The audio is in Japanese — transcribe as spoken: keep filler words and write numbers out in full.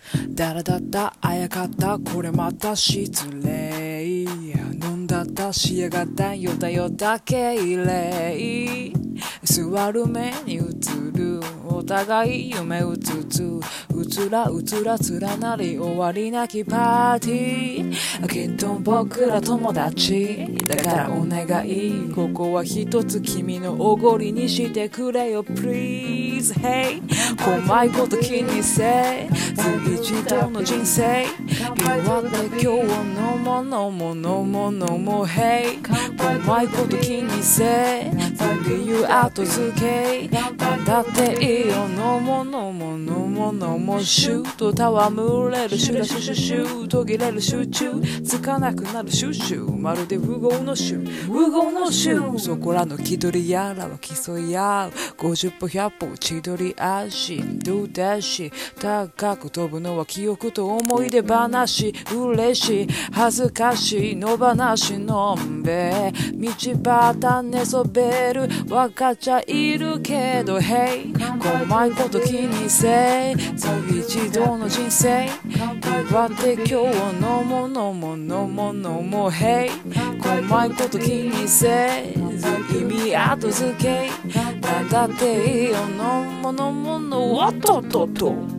だらだったあやかったこれまた失礼飲んだったしやがったよだよだけ入れ座る目に映るお互い夢うつつうつらうつらつらなり終わりなきパーティーきっと僕ら友達だからお願いここは一つ君のおごりにしてくれよ Please Hey 細いこと気にせず一度の人生祝って今日を飲もう飲もう飲もう飲もう Hey 細いこと気にせず理由後付けなんだっていいよ飲もう飲もう飲もう飲もうシュート戯れるシュラシュシュシュ途切れる集中つかなくなるシュシュまるで無言のシュ無言のシュそこらの気取りやらは競い合うごじゅっぽひゃっぽ千鳥足どうだし高く飛ぶのは記憶と思い出話嬉しい恥ずかしい野放しのんべ道端寝そべる分かっちゃいるけど Hey 細いこと気にせ次一度の人生祝って今日を飲もう飲もう飲もう飲もう Hey 細いこと気にせず意味後付けなんだっていいよ飲もう飲もう飲もうおっとっとっと